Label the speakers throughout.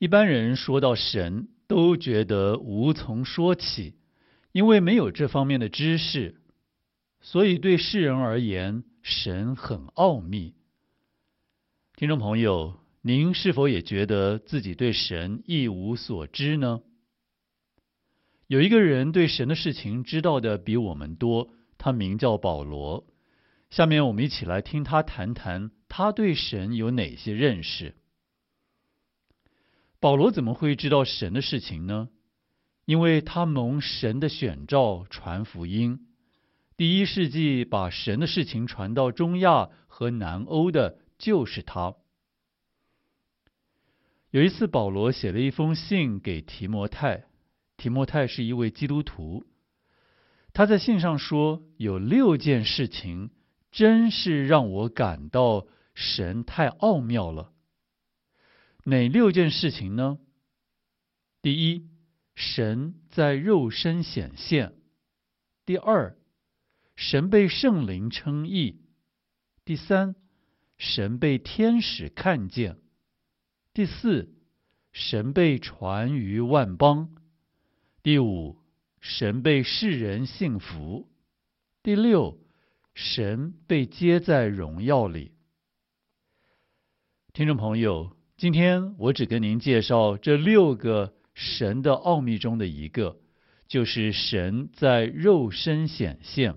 Speaker 1: 一般人说到神，都觉得无从说起，因为没有这方面的知识，所以对世人而言，神很奥秘。听众朋友，您是否也觉得自己对神一无所知呢？有一个人对神的事情知道的比我们多，他名叫保罗。下面我们一起来听他谈谈他对神有哪些认识。保罗怎么会知道神的事情呢？因为他蒙神的选召传福音。第一世纪把神的事情传到中亚和南欧的就是他。有一次，保罗写了一封信给提摩太，提摩太是一位基督徒。他在信上说，有6件事情真是让我感到神太奥妙了。哪6件事情呢？第一，神在肉身显现；第二，神被圣灵称义；第三，神被天使看见；第四，神被传于万邦；第五，神被世人信服；第六，神被接在荣耀里。听众朋友，今天我只跟您介绍这6个神的奥秘中的一个，就是神在肉身显现。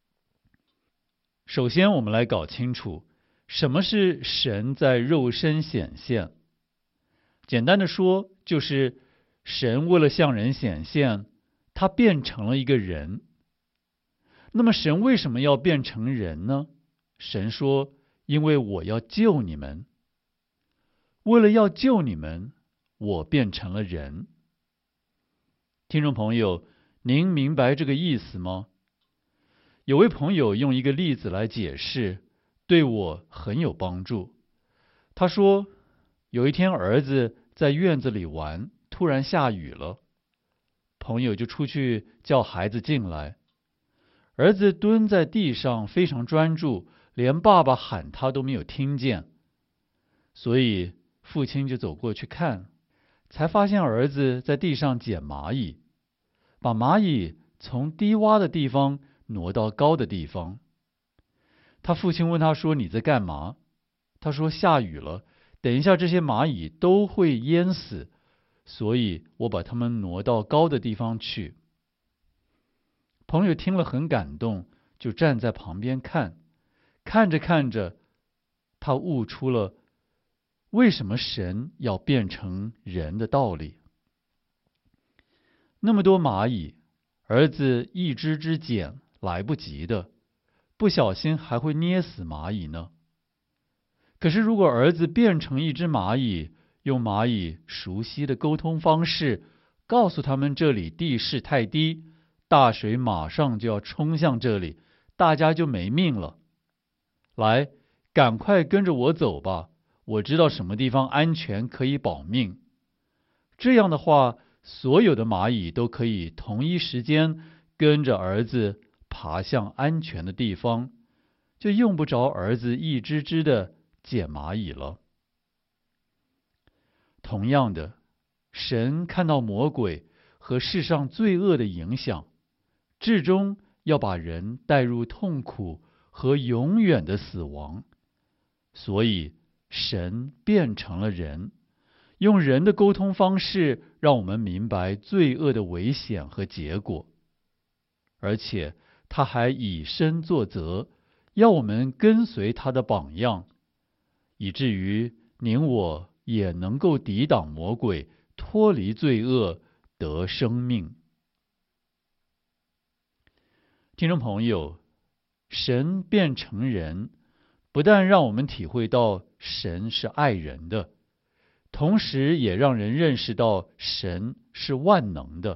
Speaker 1: 首先，我们来搞清楚什么是神在肉身显现。简单的说，就是神为了向人显现，他变成了一个人。那么神为什么要变成人呢？神说，因为我要救你们。为了要救你们，我变成了人。听众朋友，您明白这个意思吗？有位朋友用一个例子来解释，对我很有帮助。他说，有一天儿子在院子里玩，突然下雨了，朋友就出去叫孩子进来。儿子蹲在地上非常专注，连爸爸喊他都没有听见，所以父亲就走过去看，才发现儿子在地上捡蚂蚁，把蚂蚁从低洼的地方挪到高的地方。他父亲问他说，你在干嘛？他说，下雨了，等一下这些蚂蚁都会淹死，所以我把它们挪到高的地方去。朋友听了很感动，就站在旁边看，看着看着，他悟出了为什么神要变成人的道理。那么多蚂蚁，儿子一只只捡，来不及的，不小心还会捏死蚂蚁呢。可是如果儿子变成一只蚂蚁，用蚂蚁熟悉的沟通方式，告诉他们这里地势太低，大水马上就要冲向这里，大家就没命了。来，赶快跟着我走吧，我知道什么地方安全可以保命。这样的话，所有的蚂蚁都可以同一时间跟着儿子爬向安全的地方，就用不着儿子一只只的捡蚂蚁了。同样的，神看到魔鬼和世上罪恶的影响，至终要把人带入痛苦和永远的死亡，所以神变成了人，用人的沟通方式让我们明白罪恶的危险和结果，而且他还以身作则，要我们跟随他的榜样，以至于您我也能够抵挡魔鬼，脱离罪恶，得生命。听众朋友，神变成人，不但让我们体会到神是爱人的，同时也让人认识到神是万能的。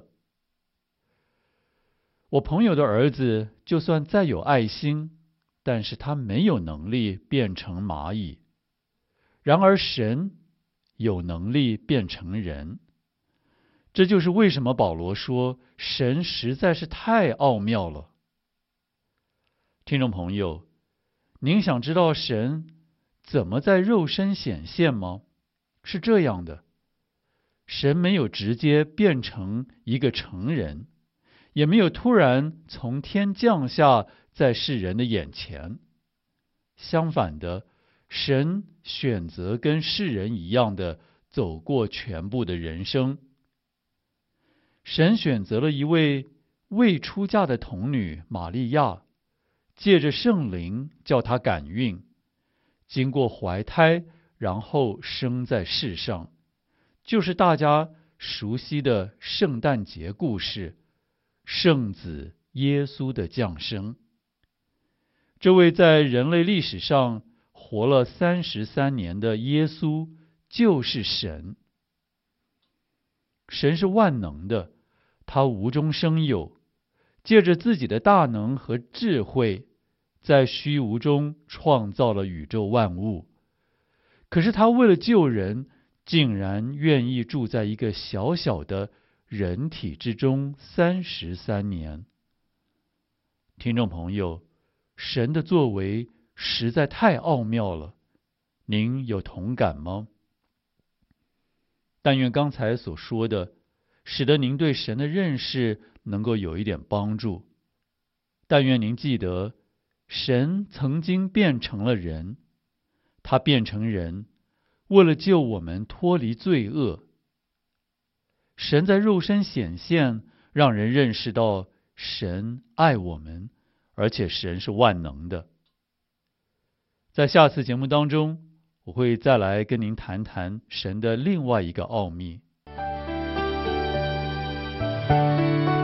Speaker 1: 我朋友的儿子就算再有爱心，但是他没有能力变成蚂蚁。然而神有能力变成人。这就是为什么保罗说神实在是太奥妙了。听众朋友，您想知道神怎么在肉身显现吗？是这样的， 神没有直接变成一个成人，也没有突然从天降下在世人的眼前。相反的，神选择跟世人一样的走过全部的人生。神选择了一位未出嫁的童女玛利亚，借着圣灵叫她感孕，经过怀胎，然后生在世上，就是大家熟悉的圣诞节故事，圣子耶稣的降生。这位在人类历史上活了33年的耶稣就是神。神是万能的，他无中生有，借着自己的大能和智慧，在虚无中创造了宇宙万物。可是他为了救人，竟然愿意住在一个小小的人体之中33年。听众朋友，神的作为实在太奥妙了，您有同感吗？但愿刚才所说的，使得您对神的认识能够有一点帮助。但愿您记得，神曾经变成了人，他变成人，为了救我们脱离罪恶。神在肉身显现，让人认识到神爱我们，而且神是万能的。在下次节目当中，我会再来跟您谈谈神的另外一个奥秘。